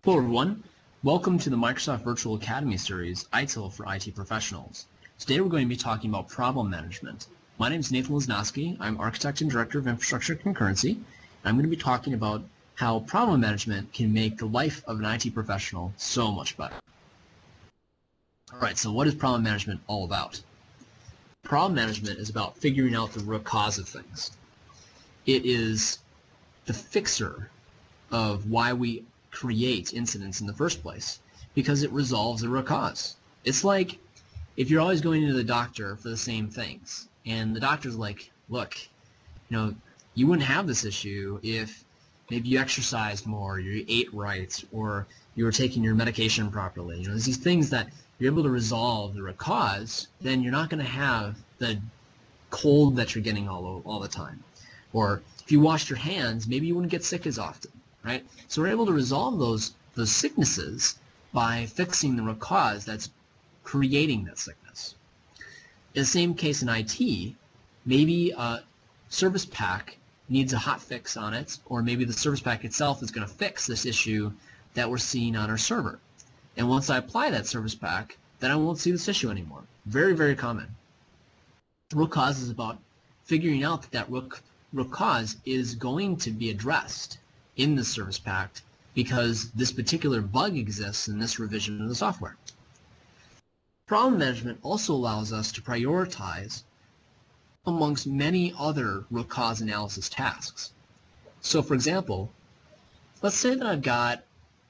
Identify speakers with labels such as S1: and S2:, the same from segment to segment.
S1: Hello everyone, welcome to the Microsoft Virtual Academy series, ITIL for IT Professionals. Today we're going to be talking about problem management. My name is Nathan Lesnowski. I'm Architect and Director of Infrastructure Concurrency. I'm going to be talking about how problem management can make the life of an IT professional so much better. Alright, so what is problem management all about? Problem management is about figuring out the root cause of things. It is the fixer of why we create incidents in the first place, because it resolves the root cause. It's like if you're always going to the doctor for the same things, and the doctor's like, look, you wouldn't have this issue if maybe you exercised more, you ate right, or you were taking your medication properly. There's these things that you're able to resolve the root cause, then you're not going to have the cold that you're getting all the time. Or if you washed your hands, maybe you wouldn't get sick as often. Right? So we're able to resolve those sicknesses by fixing the root cause that's creating that sickness. In the same case in IT, maybe a service pack needs a hot fix on it, or maybe the service pack itself is going to fix this issue that we're seeing on our server. And once I apply that service pack, then I won't see this issue anymore. Very, very common. The root cause is about figuring out that root cause is going to be addressed in the service pack because this particular bug exists in this revision of the software. Problem management also allows us to prioritize amongst many other root cause analysis tasks. So for example, let's say that I've got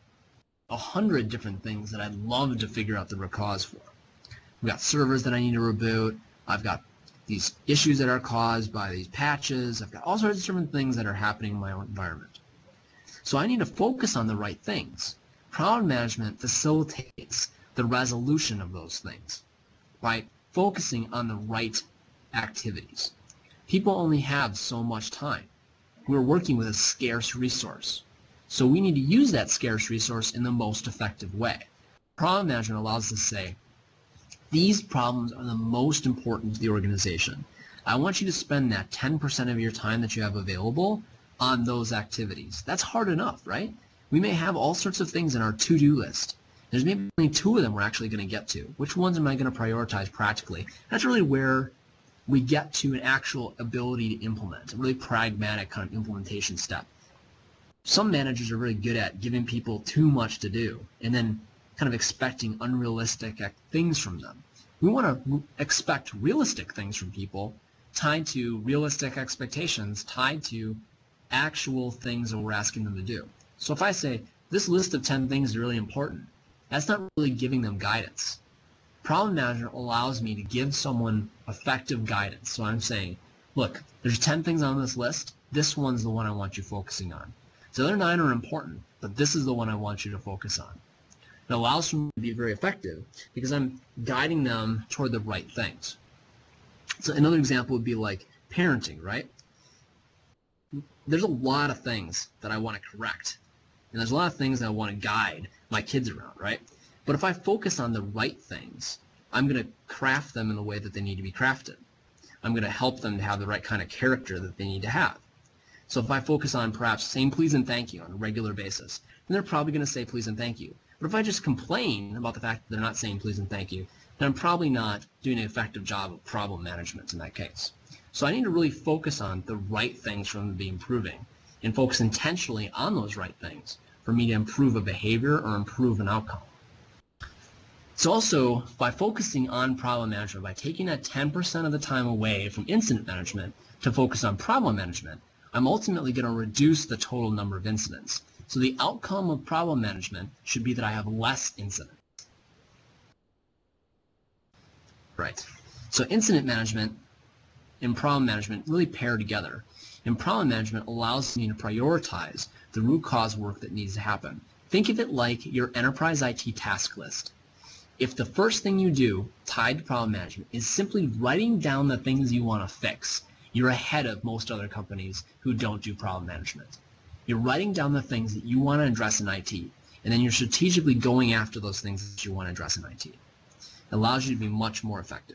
S1: 100 different things that I'd love to figure out the root cause for. I've got servers that I need to reboot, I've got these issues that are caused by these patches, I've got all sorts of different things that are happening in my own environment. So I need to focus on the right things. Problem management facilitates the resolution of those things by focusing on the right activities. People only have so much time. We're working with a scarce resource. So we need to use that scarce resource in the most effective way. Problem management allows us to say, these problems are the most important to the organization. I want you to spend that 10% of your time that you have available on those activities. That's hard enough, right? We may have all sorts of things in our to-do list. There's maybe only 2 of them we're actually going to get to. Which ones am I going to prioritize practically? That's really where we get to an actual ability to implement, a really pragmatic kind of implementation step. Some managers are really good at giving people too much to do and then kind of expecting unrealistic things from them. We want to expect realistic things from people tied to realistic expectations, tied to actual things that we're asking them to do. So if I say, this list of 10 things is really important, that's not really giving them guidance. Problem management allows me to give someone effective guidance. So I'm saying, look, there's 10 things on this list. This one's the one I want you focusing on. The other 9 are important, but this is the one I want you to focus on. It allows me to be very effective because I'm guiding them toward the right things. So another example would be like parenting, right? There's a lot of things that I want to correct, and there's a lot of things that I want to guide my kids around, right? But if I focus on the right things, I'm going to craft them in the way that they need to be crafted. I'm going to help them to have the right kind of character that they need to have. So if I focus on perhaps saying please and thank you on a regular basis, then they're probably going to say please and thank you. But if I just complain about the fact that they're not saying please and thank you, then I'm probably not doing an effective job of problem management in that case. So I need to really focus on the right things for them to be improving and focus intentionally on those right things for me to improve a behavior or improve an outcome. So also, by focusing on problem management, by taking that 10% of the time away from incident management to focus on problem management, I'm ultimately going to reduce the total number of incidents. So the outcome of problem management should be that I have less incidents. Right. So incident management and problem management really pair together. And problem management allows me to prioritize the root cause work that needs to happen. Think of it like your enterprise IT task list. If the first thing you do tied to problem management is simply writing down the things you want to fix, you're ahead of most other companies who don't do problem management. You're writing down the things that you want to address in IT, and then you're strategically going after those things that you want to address in IT. It allows you to be much more effective.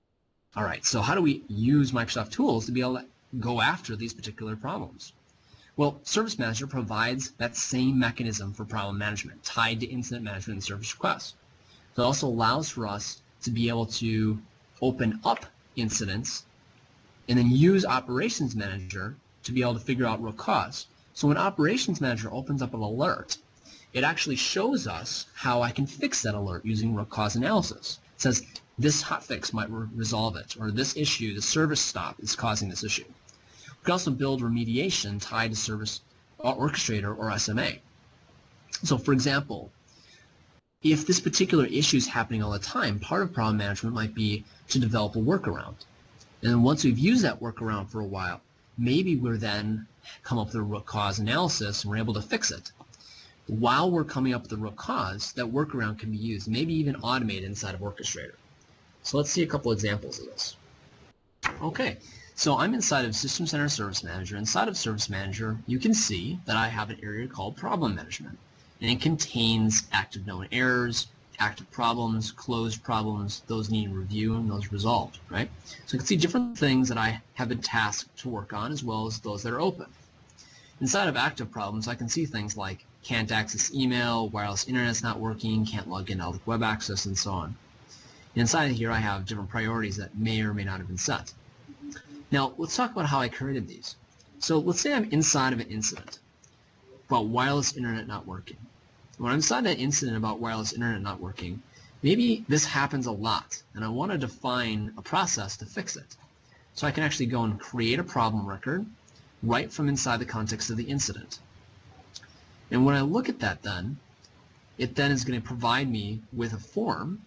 S1: All right, so how do we use Microsoft tools to be able to go after these particular problems? Well, Service Manager provides that same mechanism for problem management tied to incident management and service requests. So it also allows for us to be able to open up incidents and then use Operations Manager to be able to figure out root cause. So when Operations Manager opens up an alert, it actually shows us how I can fix that alert using root cause analysis. It says this hotfix might resolve it, or this issue, the service stop, is causing this issue. We can also build remediation tied to Service Orchestrator or SMA. So for example, if this particular issue is happening all the time, part of problem management might be to develop a workaround. And then once we've used that workaround for a while, maybe we're then come up with a root cause analysis and we're able to fix it. While we're coming up with the root cause, that workaround can be used, maybe even automated inside of Orchestrator. So let's see a couple examples of this. Okay, so I'm inside of System Center Service Manager. Inside of Service Manager, you can see that I have an area called Problem Management. And it contains active known errors, active problems, closed problems, those needing review, and those resolved, right? So you can see different things that I have been tasked to work on as well as those that are open. Inside of active problems, I can see things like can't access email, wireless internet's not working, can't log into Outlook web access, and so on. Inside of here, I have different priorities that may or may not have been set. Now, let's talk about how I created these. So let's say I'm inside of an incident about wireless internet not working. When I'm inside that incident about wireless internet not working, maybe this happens a lot, and I want to define a process to fix it. So I can actually go and create a problem record right from inside the context of the incident. And when I look at that then, it then is going to provide me with a form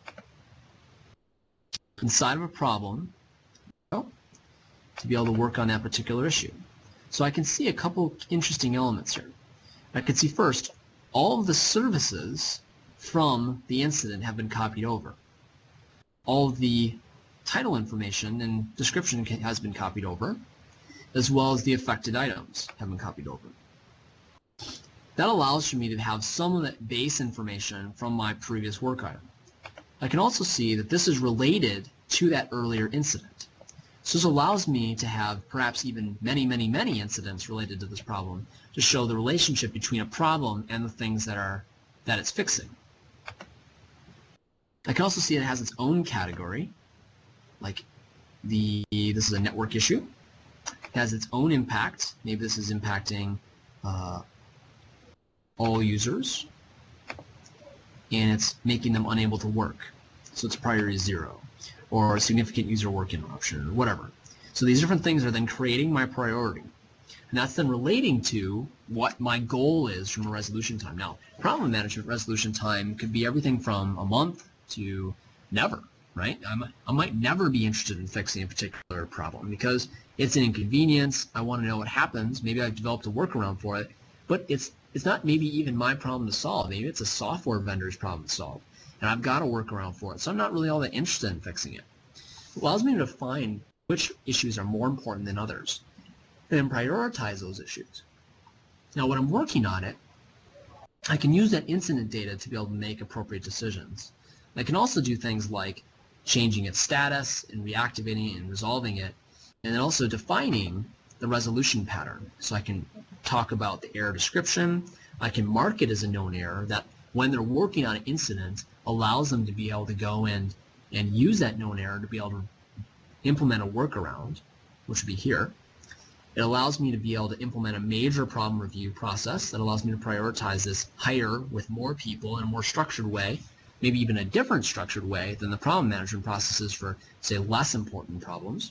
S1: inside of a problem to be able to work on that particular issue. So I can see a couple interesting elements here. I can see first, all of the services from the incident have been copied over. All of the title information and description has been copied over, as well as the affected items have been copied over. That allows for me to have some of that base information from my previous work item. I can also see that this is related to that earlier incident. So this allows me to have perhaps even many, many, many incidents related to this problem to show the relationship between a problem and the things that it's fixing. I can also see it has its own category, like this is a network issue. It has its own impact. Maybe this is impacting all users, and it's making them unable to work. So it's priority 0, or significant user work interruption, or whatever. So these different things are then creating my priority. And that's then relating to what my goal is from a resolution time. Now, problem management resolution time could be everything from a month to never, right? I might never be interested in fixing a particular problem because it's an inconvenience. I want to know what happens. Maybe I've developed a workaround for it, but it's not maybe even my problem to solve. Maybe it's a software vendor's problem to solve, and I've got a workaround for it. So I'm not really all that interested in fixing it. It allows me to find which issues are more important than others and then prioritize those issues. Now, when I'm working on it, I can use that incident data to be able to make appropriate decisions. I can also do things like changing its status and reactivating it and resolving it, and then also defining the resolution pattern. So I can talk about the error description. I can mark it as a known error that when they're working on an incident allows them to be able to go in and use that known error to be able to implement a workaround, which would be here. It allows me to be able to implement a major problem review process that allows me to prioritize this higher with more people in a more structured way, maybe even a different structured way than the problem management processes for, say, less important problems.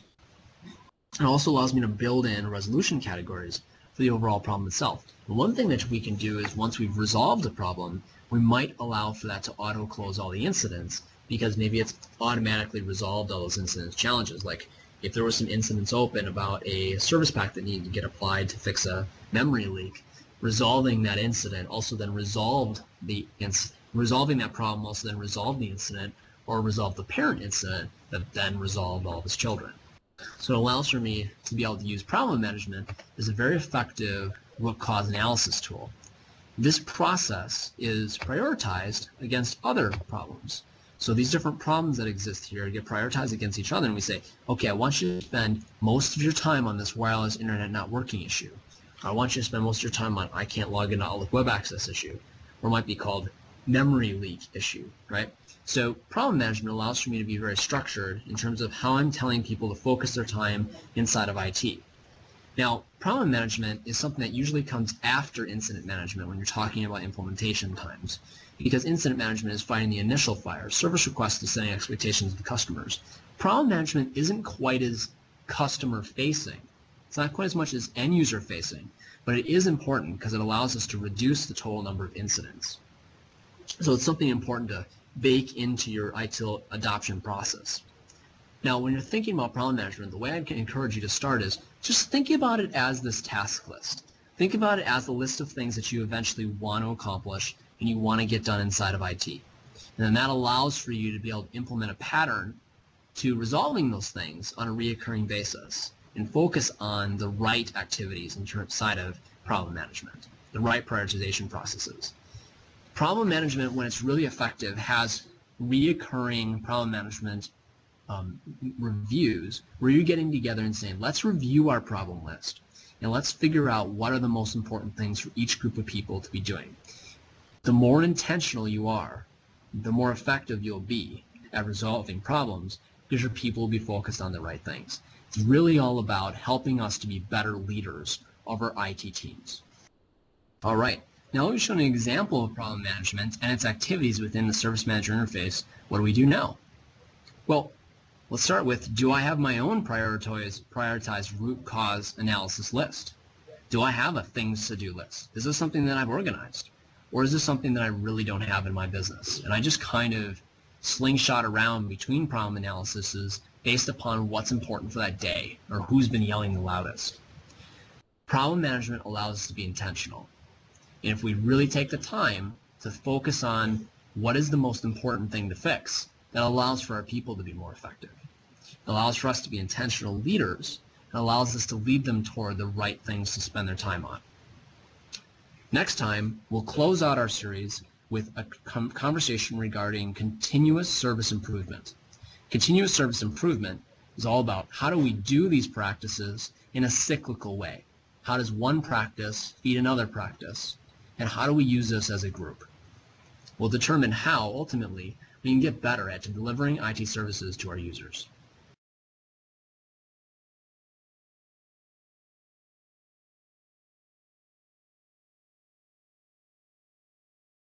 S1: It also allows me to build in resolution categories for the overall problem itself. And one thing that we can do is once we've resolved a problem, we might allow for that to auto-close all the incidents because maybe it's automatically resolved all those incidents challenges. Like if there were some incidents open about a service pack that needed to get applied to fix a memory leak, resolving that incident also then resolved the resolving that problem also then resolved the incident or resolved the parent incident that then resolved all of its children. So it allows for me to be able to use problem management as a very effective root cause analysis tool. This process is prioritized against other problems. So these different problems that exist here get prioritized against each other, and we say, okay, I want you to spend most of your time on this wireless internet not working issue. I want you to spend most of your time on I can't log into Outlook web access issue, or it might be called memory leak issue, right? So problem management allows for me to be very structured in terms of how I'm telling people to focus their time inside of IT. Now, problem management is something that usually comes after incident management when you're talking about implementation times, because incident management is fighting the initial fire. Service request is setting expectations of the customers. Problem management isn't quite as customer-facing. It's not quite as much as end-user-facing, but it is important because it allows us to reduce the total number of incidents. So it's something important to bake into your ITIL adoption process. Now, when you're thinking about problem management, the way I can encourage you to start is just think about it as this task list. Think about it as the list of things that you eventually want to accomplish and you want to get done inside of IT. And then that allows for you to be able to implement a pattern to resolving those things on a reoccurring basis and focus on the right activities inside of problem management, the right prioritization processes. Problem management, when it's really effective, has reoccurring problem management reviews where you're getting together and saying, let's review our problem list and let's figure out what are the most important things for each group of people to be doing. The more intentional you are, the more effective you'll be at resolving problems because your people will be focused on the right things. It's really all about helping us to be better leaders of our IT teams. All right, now we've shown an example of problem management and its activities within the Service Manager interface. What do we do now? Well, let's start with, do I have my own prioritized root cause analysis list? Do I have a things to do list? Is this something that I've organized? Or is this something that I really don't have in my business? And I just kind of slingshot around between problem analyses based upon what's important for that day or who's been yelling the loudest. Problem management allows us to be intentional. And if we really take the time to focus on what is the most important thing to fix, that allows for our people to be more effective. It allows for us to be intentional leaders and allows us to lead them toward the right things to spend their time on. Next time, we'll close out our series with a conversation regarding continuous service improvement. Continuous service improvement is all about how do we do these practices in a cyclical way? How does one practice feed another practice? And how do we use this as a group? We'll determine how, ultimately, we can get better at delivering IT services to our users.